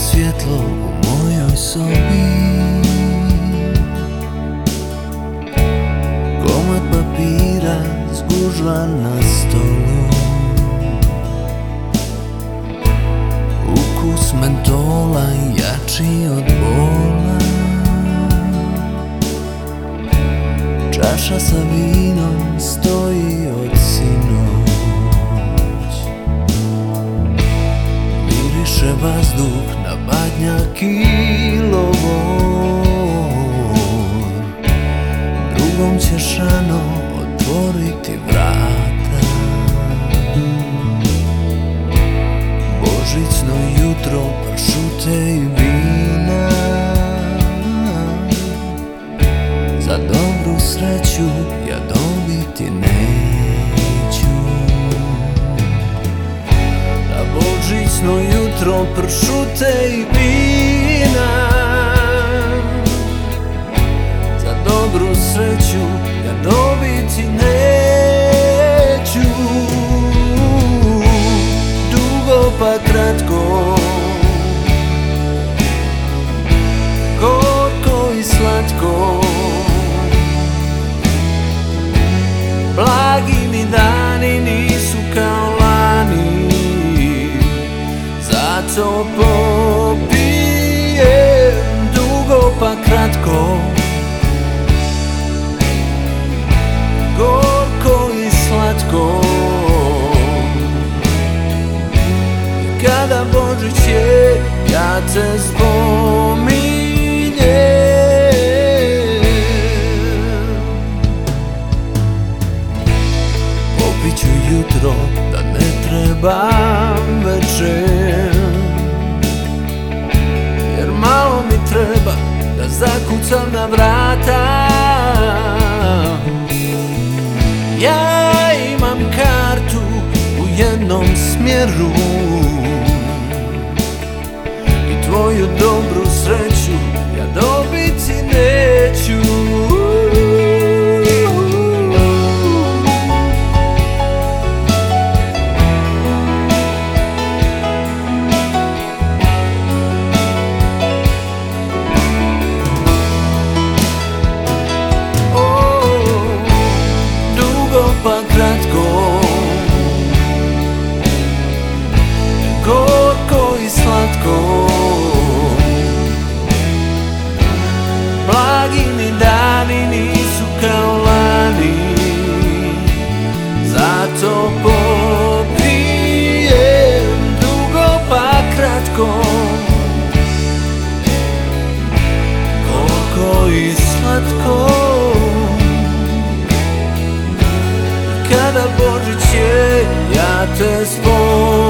svjetlo u mojoj sobi, komad papira zgužva na stolu, ukus mentola jači od bola, čaša sa vinom stoji od sinoć, miriše vazduh na badnjak i lovor, drugom ćeš rano otvoriti vrata, božićno jutro pršute i vina, za dobru sreću ja dobiti neću. Na božićno jutro pršute i vina, za dobru sreću ja dobiti neću. Dugo pa kratko, gorko i slatko, blagi mi dani nisu kao lani, zato popijem dugo pa kratko, gorko i slatko. I kada Božić je, ja te spominjem, popiću jutro da ne trebam večer, jer malo mi treba da zakucam na vrata. Ja imam kartu u jednom smjeru i tvoju dobru sreću ja dobiti neću. Pa kratko, gorko i slatko, blagi mi dani nisu kao lani, zato popijem dugo pa kratko, gorko i slatko. Kada Božić je, ja te spominjem.